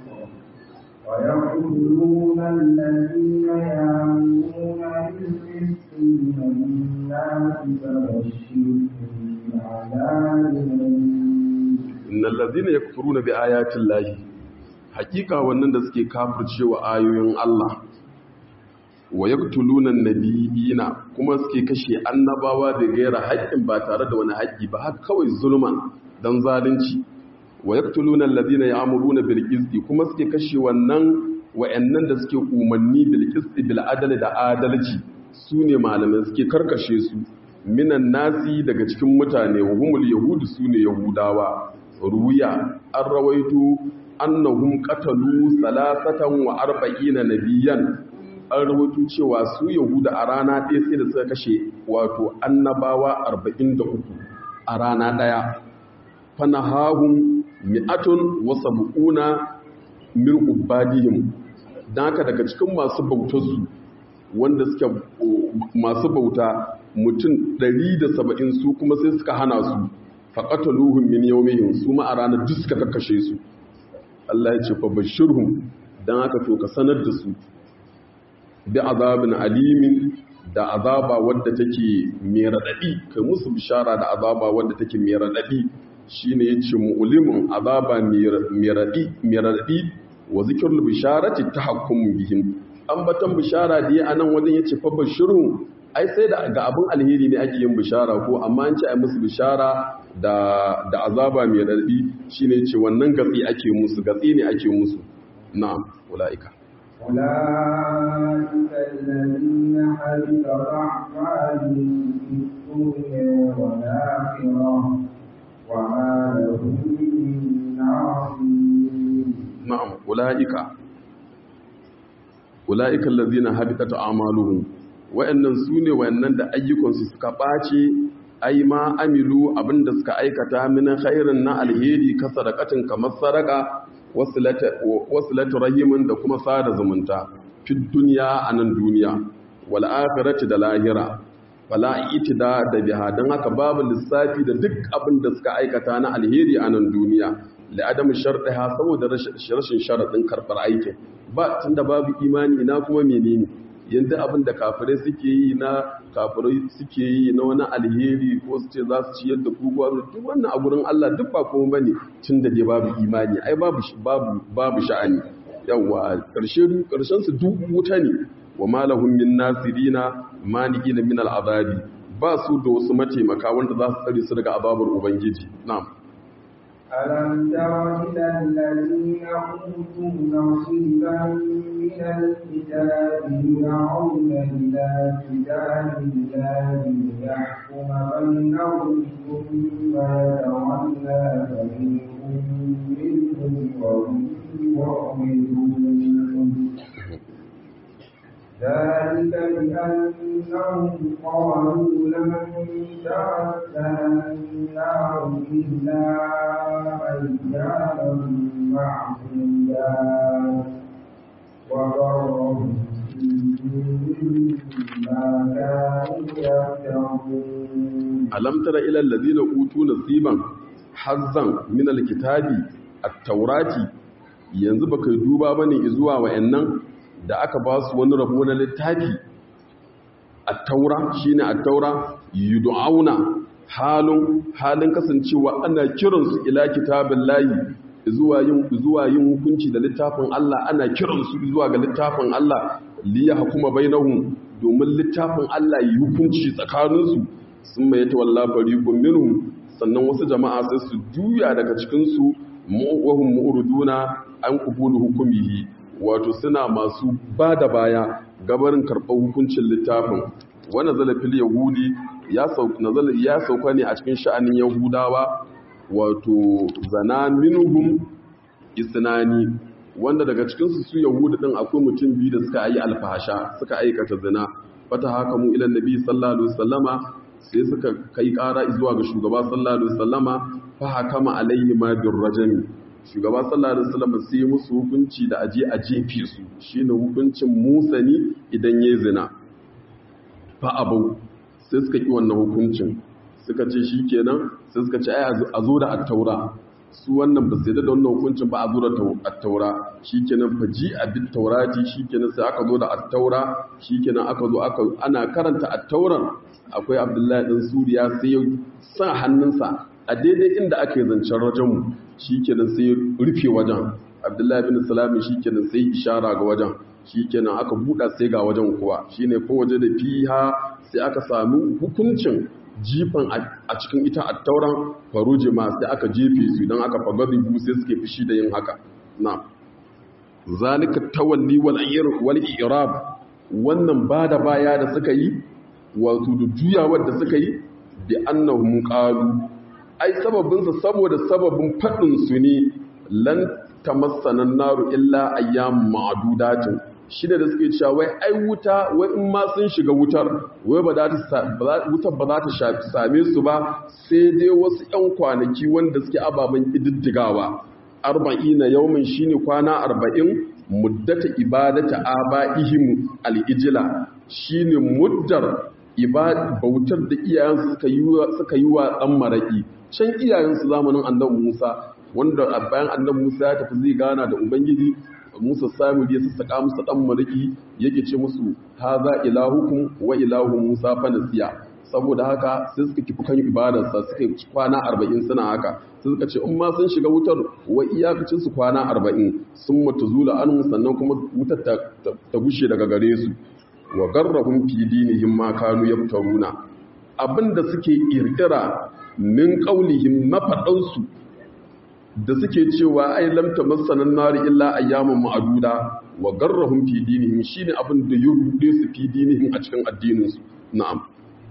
ويقتلون الذين يأمرون بالقسط من الناس فبشرهم بعذاب أليم. إن الذين يكفرون بآيات الله حقيقة wannan da suke kafircewa ayoyin Allah wa yaqtuluna an-nabiyina kuma suke kashe annabawa da gaira haƙƙin ba tare da wani haƙƙi ba har kawai zulman dan zalunci wa yaqtuluna alladhina ya'muruna bil qisti kuma suke kashe wa'annan da suke umarni bil qisti bil adli da adalci sune malamai suke karkashe su minan nasi daga cikin mutane humul yahudu sune yahudawa ruwiya an rawaito annahum qatalu 43 nabiyyan an rubutu cewa su yahuda a rana ɗaya sai da suka kashe wato annabawa 43 a rana ɗaya fanahahum mi'atun wa sab'una min ubadihim dan haka daga cikin masu bautarsu wanda suke masu bauta mutum 170 su kuma sai suka hana su faqataluhum min yawmihim su ma a ranar duk suka kakkashe su Allah ya ce fa bashirhum dan haka to ka sanar da su bi azabin alimin da azaba wadda take mai radadi kai musu bishara da azaba wadda take mai radadi shine yace mu'limun azaba mai radadi wa zikrul bisharati tahakkum bihim ambatan bishara da ya anan wajen yace fa bashirun ai sai da ga abun alheri ne ake yin bishara ko amma an ce ai musu bishara da azaba mai radadi shine yace wannan gatsi ake musu gatsi ne ake musu na'am ulaika أولئك الذين حبط أعمالهم في الدنيا والآخرة وما لهم من ناصرين. نعم أولئك الذين حبطت أعمالهم wa'annan sune wa'annan da ayyukansu suka ɓace ai ma amilu abinda suka aikata min khairin na alheri ka sadaqatin kamar sadaka wasilatu rahimin da kuma sada zumunta fi duniya a nan duniya wal akhirati da lahira fala itida da biha dan haka babu lissafi da duk abin da suka aikata na alheri a nan duniya li adam shartiha saboda rashin sharadin karbar aikin ba tunda babu imani ina kuma menene yanda abin da kafirai suke yi na wani alheri ko su ce za su ciyar da kuguwa duk wannan a gurin Allah duk ba kuma bane tun da dai babu imani ai babu sha'ani yawa karshen su duk wuta ne wa malahum min nasirina mani'ina min al'azabi ba su da wasu mataimaka wanda za su tsare su daga azabar ubangiji na'am ألم تر إلى الذين أوتوا نصيبا من الكتاب يدعون إلى كتاب الله ليحكم بينهم ثم يتولى فريق منهم وهم معرضون ذلك بأن أنهم قالوا لن تمسنا النار إلا أياما معدودات وغرهم ما كانوا يفترون. ألم تر إلى الذين أوتوا نصيبا حظا من الكتاب التوراة yanzu baka duba bane zuwa wayannan da aka ba su wani rabo na littafi at-taura shine at-taura yud'auna halin kasancewa ana kiransu ila kitabillahi zuwa yin hukunci da littafin Allah, ana kiransu zuwa ga littafin Allah liya hukuma bainahum domin littafin Allah yi hukunci tsakaninsu. Sun mai tawalla fariqun minhum, sannan wasu jama'a sai su juya daga cikin su mu'awahum mu'riduna an qubulu hukumihi, wato suna masu bada baya gabarin karɓar hukuncin littafin. Wa nazala fil yahudi ya sauka ne a cikin sha'anin yahudawa, wato zana minhum isnani, wanda daga cikinsu su yahudu din akwai mutum biyu da suka yi alfasha, suka aikata zina. Fata haka mu ila nabi sallallahu alaihi wasallama, sai suka kai ƙara zuwa ga shugaba sallallahu alaihi wasallama, fa hakama alayhi ma birrajami. Shugaba sallallahu alaihi wasallama sai musu hukunci da aje a jefe su, shine hukuncin musani idan yayi zina. Fa abau, sai suka ki wannan hukuncin, suka ce shikenan, sai suka ce ai a zo da at-taura. Su wannan ba sai da wannan hukuncin ba, a zo da at-taura. Shikenan faji abin taurati, shikenan sai aka zo da at-taura. Shikenan aka zo ana karanta at-tauran, akwai Abdullahi dan Suriya sai ya sa hannunsa a daidai inda ake zancen rajamu, shikenan sai ya rufe wajen. Abdullahi bin Salami shikenan sai ishara ga wajen, shikenan aka buɗa sai ga wajen kuwa shine ko waje da fiha, sai aka sami hukuncin jifan a cikin ita at-tauran faruje ma, sai aka jefe su idan aka fagadibu sai suke fishi da yin haka. Na zalika tawalli wal i'rab, wannan bada baya da suka yi, wato da juyawar da suka yi, bi annahum qalu, ai sababinsa saboda sababin fadin su ne lan tamassana naru illa ayyam ma'dudatin, shine da suke cewa wai ai wuta, wai in ma sun shiga wutar, wai wutar ba za ta same su ba sai dai wasu 'yan kwanaki wanda suke ababen ididdigawa. 40 yawmin shine kwana 40, muddata ibadata abaihim al-ijla, shine muddar bautar da iyayensu suka yi wa dan maraki. Can iyayensu zamanin annabi Musa, wanda bayan annabi Musa ya tafi zai gana da Ubangiji, Musa Samiri ya sassaka musu dan maraki, yake ce musu haza ilahukum wa ilahu Musa fa nasiya. Saboda haka sai suka kifi kan ibadarsa, suka yi kwana 40 suna haka. Sai suka ce in ma sun shiga wutar, wa iyakacin su kwana 40 sun matuzula anhu, sannan kuma wutar ta gushe daga gare su. Wa garrahum fi dinihim ma kanu yaftaruna, abinda suke kirkira min qaulihim mafadansu da suke cewa ai lam tamassana an-nar illa ayyaman ma'duda, wa garrahum fi dinihim shine abin da ya rude su fi dinihim a cikin addinin su. Na'am.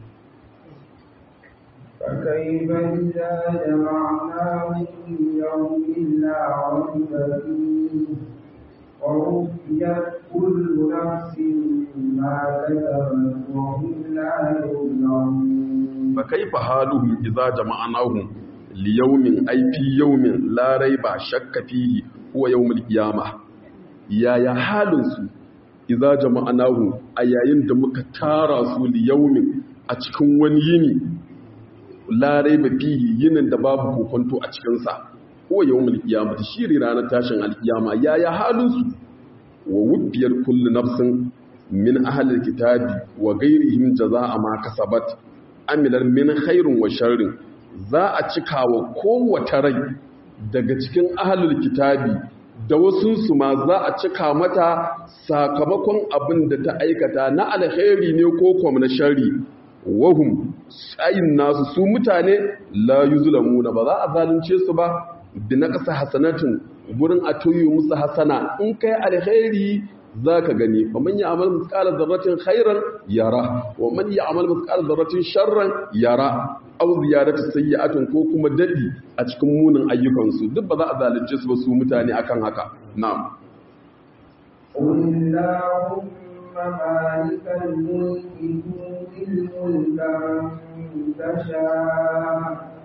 فكيف إذا جمعناهم ليوم لا ريب فيه ووفيت كل نفس ما كسبت وهم لا يظلمون. فكيف حالهم إذا جمعناهم ليوم أي في يوم لا ريب شك فيه هو يوم القيامة؟ يا حالنسو إذا جمعناهم أيين دمك تارسوا ليوم أتكون ونيني لا ريب فيه ينن دباب كنتو أتكنسا هو يوم القيامة شيري رانا تاشن القيامة. يا حالنسو ووفيت كل نفس من أهل الكتاب وغيرهم جزاء ما كسبت amilar min khairun wa sharrin, za a cika wa kowace rai daga cikin ahlul kitabi da wasunsu ma za a cika mata sakamakon abin da ta aikata na alkhairi ne ko kuma na sharri. Wahum tsayin nasu su mutane la yuzlamuna, ba za a zalunce su ba, bi naqsa hasanatin, gurin a toyo musu hasana. In kai alkhairi za ka gani, wa man ya'mal mithqala dharratin khairan yara, wa man ya'mal mithqala dharratin sharran yara, aw ziyadatu sayyi'atin, ko kuma dadi a cikin munin ayyukansu. Duk ba za a zalunce su ba su mutane akan haka. Na'am. Allahumma مالك الملك تؤتي الملك من تشاء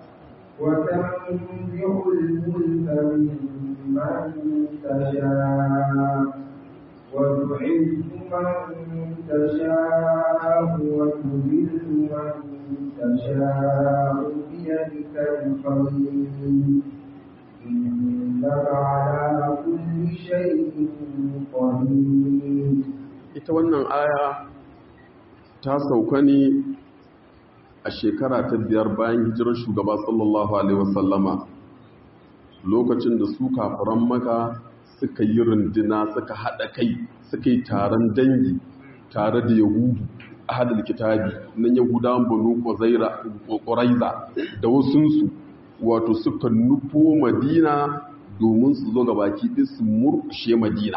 وتنزع الملك ممن تشاء وتعز من تشاء وتذل من تشاء بيدك الخير إنك على كل شيء قدير. ita wannan aya ta sauka ne a shekara ta 5 bayan hijirar shugaba sallallahu alaihi wasallama, lokacin da su kafiran Makka suka yi runduna, suka haɗa kai, suka yi taron dangi tare da yahudu ahadul kitabi nan yahudawan banu quraiza da wasunsu, wato suka nufo Madina domin su zo ga baki ɗin su murkushe Madina.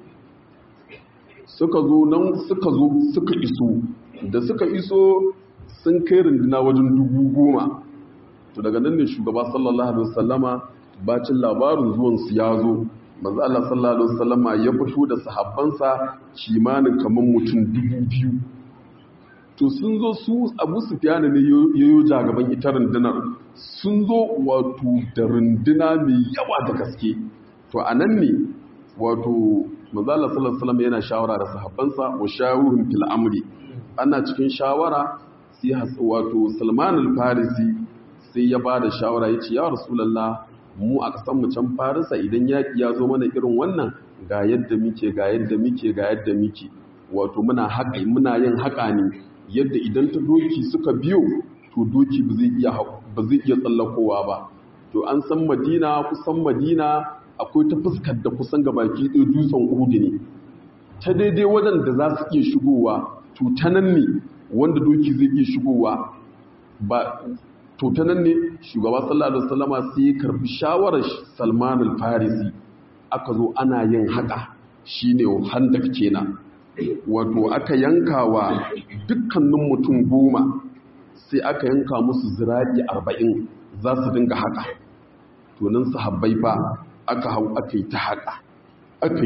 suka iso da suka iso sun kai runduna wajen 10,000. to daga nan ne shugaba sallallahu alaihi wasallama bacin labarin zuwan su ya zo, manzo Allah sallallahu alaihi wasallama ya fito da sahabbansa kimanin kaman mutum 2,000. to sun zo su Abu Sufyan ne yayo jagaban ita rundunar, sun zo wato da runduna mai yawa da gaske. to anan ne wato manzo Allah sallallahu alaihi wasallama yana shawara da sahabbansa, wa shawurun fil amri. ana cikin shawara sai wato Salman al-Farisi sai ya bada shawara, yace ya Rasulullah, mu a kasan mu can Farisa idan yaki ya zo mana irin wannan ga yadda muke wato muna yin haka ne yadda idan ta doki suka biyo to doki ba zai iya tsallakowa ba. to an san kusan Madina akwai ta fuskar da kusan gabaki ɗaya dutsen Uhud ne, ta daidai wajen da za su iya shigowa to ta nan ne wanda doki zai iya shigowa ba. to ta nan ne shugaba sallallahu alaihi wasallama sai ya karbi shawarar Salman al-Farisi, aka zo ana yin haka shine handak kenan, wato aka yanka wa dukkanin mutum 10 sai aka yanka musu zira'i 40 za su dinga haka. to nan sahabbai fa aka hau aka yi ta haka, aka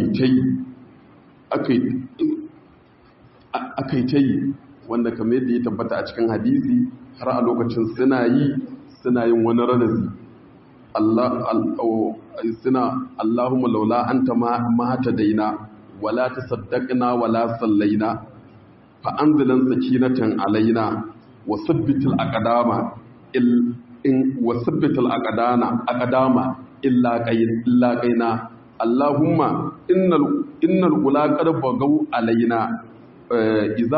yi ta yi wanda kamar yadda ya tabbata a cikin hadisi, har a lokacin suna yin wani ranazi, Allahumma laula anta ma daina wala tasaddaqna wala sallaina fa anzilan sakinatan alaina wa sabbitil aqdama illa qaina Allahumma innal ula qad bagaw alaina idza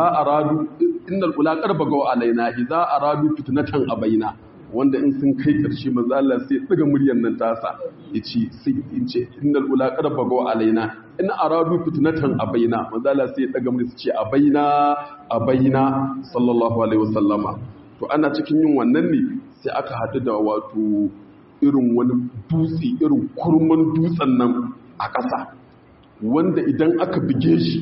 aradu fitnatan abaina. wanda in sun kai karshe manzo Allah sai daga muryar nan tasa yace innal ula qad bagaw alaina in aradu fitnatan abaina. manzo Allah sai daga muryar ce abaina sallallahu alaihi wasallama. to ana cikin yin wannan ne sai aka hadu da wato irin wani dutse, irin kurman dutsen nan a ƙasa, wanda idan aka bige shi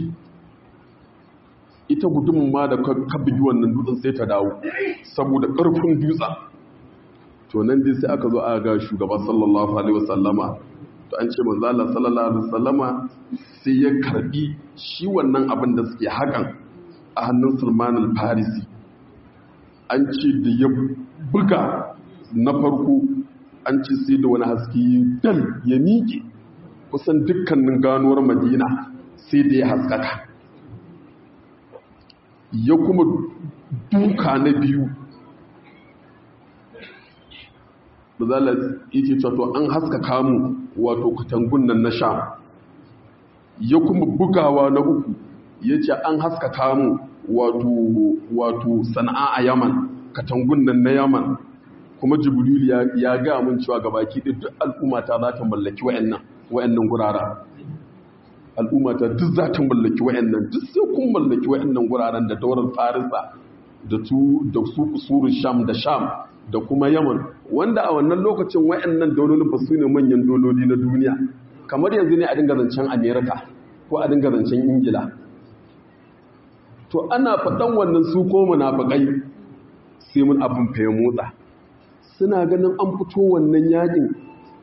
ita gudumin ma da ka bigi wannan dutsen sai ta dawo saboda ƙarfin dutsen. to nan dai sai aka zo a ga shugaba sallallahu alaihi wasallama. to an ce manzo Allah sallallahu alaihi wasallama sai ya karbi shi wannan abin da suke hakan a hannun Salman al-Farisi. an ce da ya buga na farko, an ce sai da wani haske dal ya miƙe kusan dukkanin ganuwar Madina sai da ya haskaka. ya kuma duka na biyu, da zala yake cewa an haskaka mu wato katangun nan na Sham. ya kuma bugawa na uku, ya ce an haskaka mu wato Sana'a a Yaman, katangun nan na Yaman. kuma Jibril ya ga mun cewa gabaki duk al'umma ta za ta mallaki wayannan gurara. al'ummata duk za ta mallaki wa'annan, duk sai kun mallaki wa'annan guraren da daular Farisa da su kusurun Sham da kuma Yaman, wanda a wannan lokacin wa'annan daulolin ba su ne manyan dauloli na duniya, kamar yanzu ne a dinga zancen Amerika ko a dinga zancen Ingila. to ana faɗan wannan su ko munafikai sai mun abin fa ya motsa, suna ganin an fito wannan yakin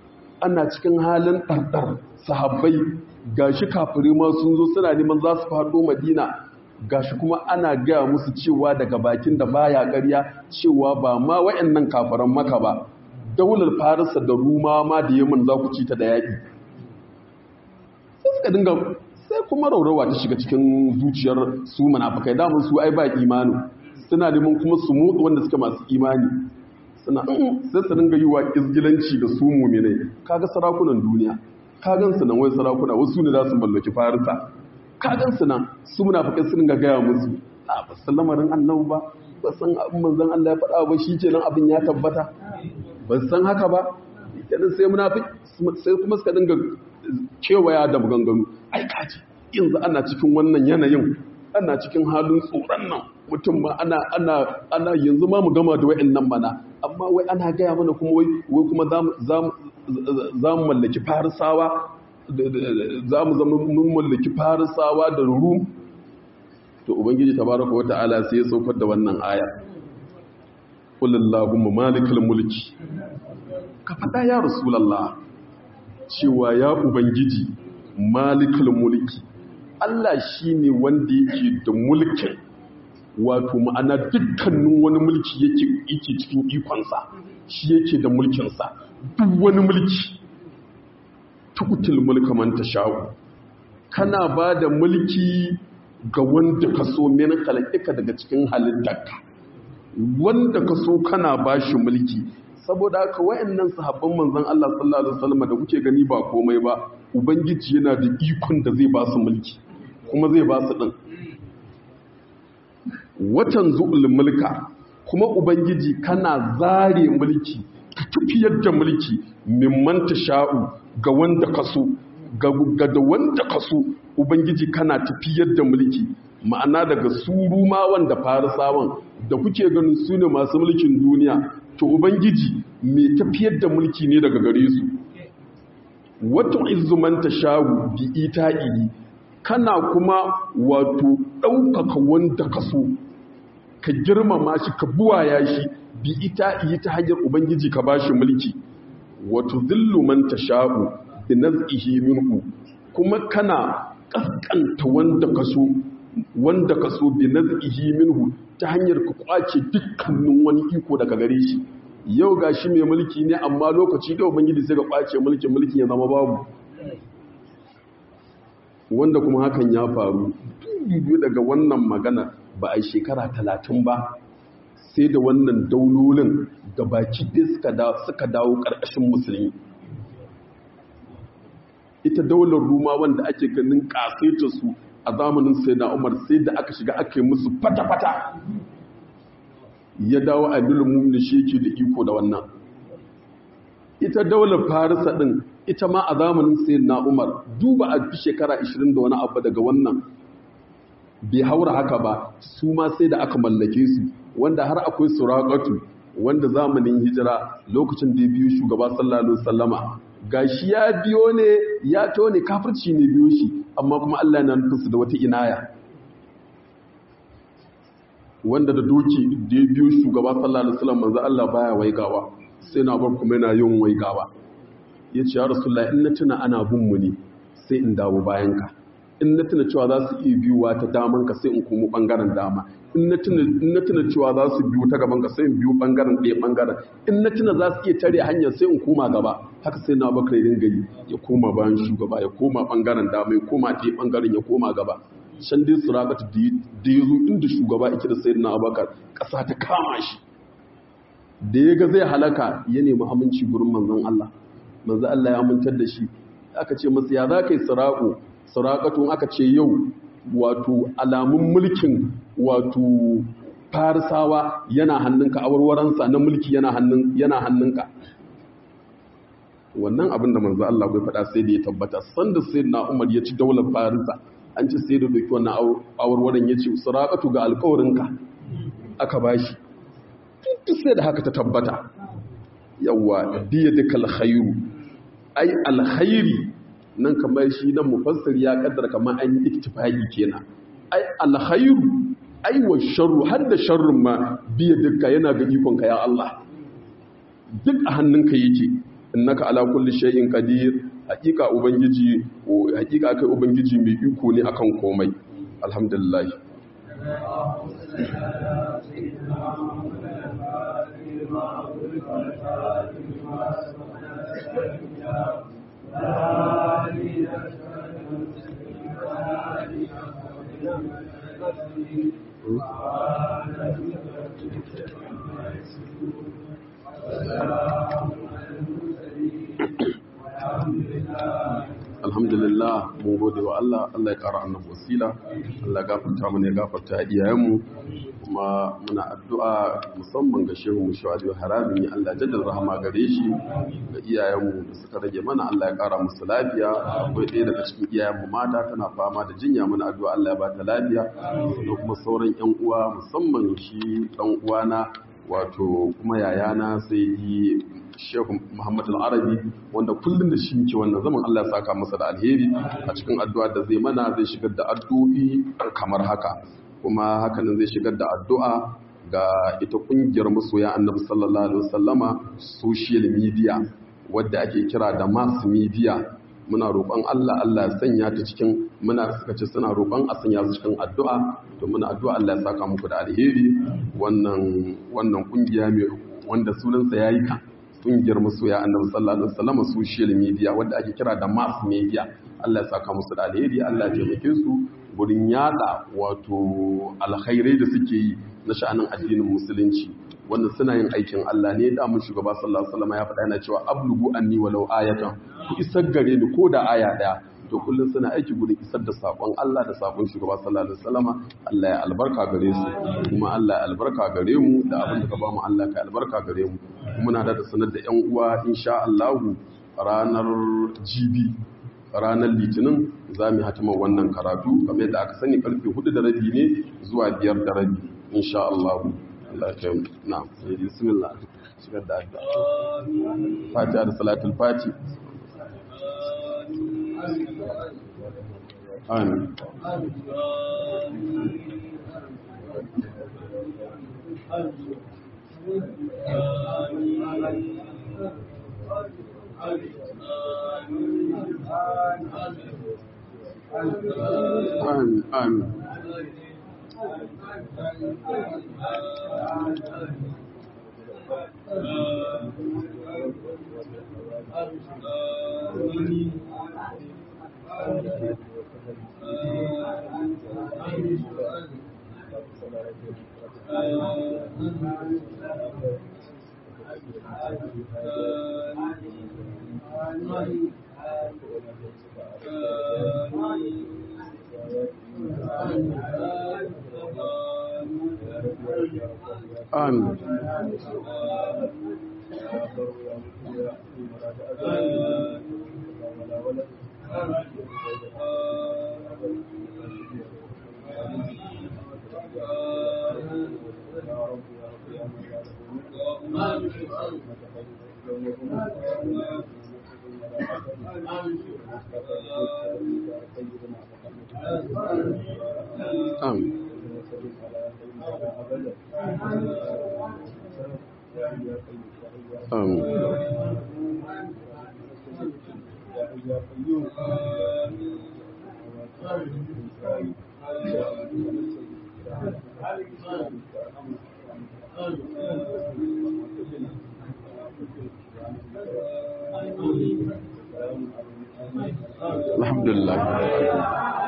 ana cikin halin ɗarɗar sahabbai gashi kafirai ma sun zo suna neman za su faɗo Madina gashi kuma ana gaya musu cewa daga bakin da baya ƙarya cewa ba ma wayannan kafiran Makka ba daular Farisa da Ruma ma da Yaman za ku ci ta da yaƙi sai suka dinga sai kuma raurawa ta shiga cikin zuciyar su munafikai da su ai ba imani suna neman kuma su motsa wanda suke masu imani suna sai su dinga yi wa izgilanci da su mu'minai kaga sarakunan duniya kagan su nan wai sarakuna wasu ne za su mallaki Farisa kagan su nan su munafikai sun ga gaya musu a ba san lamarin annabi ba san abin manzon Allah ya faɗa ba shikenan abin ya tabbata ba san haka ba kenan sai munafiki sai kuma suka dinga kewaya da maganganu ai kaji yanzu ana cikin wannan yanayin ana cikin halin tsoron nan mutum ma ana yanzu ma mu gama da wa'annan mana amma wai ana gaya mana kuma wai kuma za mu mallaki Farisawa za mu zama mun mallaki Farisawa da Rum to ubangiji tabaraka wata'ala sai ya saukar da wannan aya qul allahumma malikal mulki ka fada ya rasulullah cewa ya ubangiji malikal mulki Allah shine wanda yake da mulkin wato ma'ana dukkanin wani mulki yake cikin ikonsa shi yake da mulkinsa duk wani mulki tukutul mulka man tasha'u kana ba da mulki ga wanda ka so min khalqika daga cikin halittarka wanda ka so kana ba shi mulki saboda haka wayannan sahabban manzon Allah sallallahu alaihi wasallam da kuke gani ba komai ba ubangiji yana da ikon da zai ba su mulki kuma zai ba su din watan zu'ul mulka kuma ubangiji kana zare mulki ka tafiyar da mulki mimman tasha'u ga wanda kaso ga da wanda kaso ubangiji kana tafiyar da mulki ma'ana daga su Rumawan da Farisawan da kuke ganin su ne masu mulkin duniya to ubangiji mai tafiyar da mulki ne daga gare su wato izzuman tasha'u bi ita'i kana kuma wato ɗaukaka wanda kaso ka girmama shi ka buwaya shi bi ita'i ta hanyar ubangiji ka bashi mulki wato zillu man tasha'u bi naz'ihi minhu kuma kana kaskanta wanda kaso bi naz'ihi minhu ta hanyar ka kwace dukkanin wani iko daga gare shi yau gashi mai mulki ne amma lokaci da ubangiji sai ka kwace mulkin ya zama babu wanda kuma hakan ya faru biyu daga wannan magana ba a shekara 30 ba sai da wannan daulolin da baki ɗaya suka dawo ƙarƙashin musulmi ita daular Ruma wanda ake ganin ƙasaita su a zamanin Sayyidina Umar sai da aka shiga aka yi musu fata-fata ya dawo Amirul Mu'minin shi yake da iko da wannan ita daular Farisa din ita ma a zamanin Sayyidina Umar duba a shekara 20 da wani abu daga wannan bai haura haka ba su ma sai da aka mallake su wanda har akwai Suraqatu wanda zamanin hijira lokacin da ya biyo shugaba sallallahu alaihi wasallama gashi ya biyo ne ya tone kafirci ne biyo shi amma kuma Allah yana nufin su da wata inaya wanda da doki da ya biyo shugaba sallallahu alaihi wasallam manzo Allah baya waigawa sai na bar kuma yana yin waigawa yace ya rasulullahi in na tuna ana bin mu ne sai in dawo bayan ka in na tuna cewa za su iya biyuwa ta daman ka sai in komo bangaren dama in na tuna cewa za su biyu ta gaban ka sai in biyu bangaren ɗaya bangaren in na tuna za su iya tare hanyar sai in koma gaba haka sai na bakar yin gari ya koma bayan shugaba ya koma bangaren dama ya koma ɗaya bangaren ya koma gaba shan dai Suraqatu da ya zo inda shugaba yake da sayyidina Abubakar ƙasa ta kama shi da ya ga zai halaka ya nemi aminci gurin manzon Allah ya amintar da shi aka ce masa ya za ka yi Suraqatu aka ce yau wato alamun mulkin wato Farisawa yana hannunka awarwaransa na mulki yana hannunka wannan abin da manzo Allah bai faɗa sai da ya tabbata sanda sayyidina Umar ya ci daular Farisa an ci sai da doki wannan awarwaran ya ce Suraqatu ga alƙawarinka aka bashi duk sai da haka ta tabbata yawa biyadikal khairu ai alkhairi nan kamar shi nan mufassir ya kaddara kamar an yi iktifaki kenan ai alkhairu ai wa sharru har da sharrun ma biya dukka yana ga ikon ka ya Allah duk a hannunka yake innaka ala kulli shay'in qadir hakika kai ubangiji mai iko ne akan komai alhamdulillah alhamdulillah mun gode wa Allah ya ƙara annabi wasila Allah ya gafarta mana ya gafarta iyayenmu kuma muna addu'a musamman ga shehu mushawadi harami Allah jaddada rahama gare shi ga iyayenmu da suka rage mana Allah ya ƙara musu lafiya akwai ɗaya daga cikin iyayenmu mata tana fama da jinya muna addu'a Allah ya ba ta lafiya da kuma sauran ƴan uwa musamman shi ɗan uwana wato kuma yayana sai yi Shehu Muhammad Al-Arabi wanda kullum da shi yake wannan zaman Allah ya saka masa da alheri a cikin addu'a da zai mana zai shigar da addu'o'i kamar haka kuma hakanan zai shigar da addu'a ga ita kungiyar masoya Annabi sallallahu alaihi wasallama social media wadda ake kira da mass media muna roƙon Allah ya sanya ta cikin suka ce suna roƙon a sanya su cikin addu'a to muna addu'a Allah ya saka muku da alheri wannan kungiya mai wanda sunansa yayi kan kungiyar masoya Annabi sallallahu alaihi wasallam social media wanda ake kira da mass media Allah ya saka musu da alheri Allah ya taimake su gurin yada wato alkhairai da suke yi na sha'anin addinin musulunci wannan suna yin aikin Allah ne da mun shugaba sallallahu alaihi wasallam ya faɗa yana cewa ablugu anni walau ayatan ku isar gare ni ko da aya daya to kullun suna aiki gurin isar da sakon Allah da sakon shugaba sallallahu alaihi wasallam Allah ya albarka gare su kuma Allah ya albarka gare mu da abin da ka ba mu Allah ka albarka gare mu muna da sanar da ƴan uwa insha Allah ranar jibi ranar litinin za mu hatima wannan karatu kamar yadda aka sani karfe 4:30 ne zuwa 5:30 insha Allah Allah ya kai na'am bismillah shigar da addu'a Fatiha da salatul fati amin amin amin alhamdulillah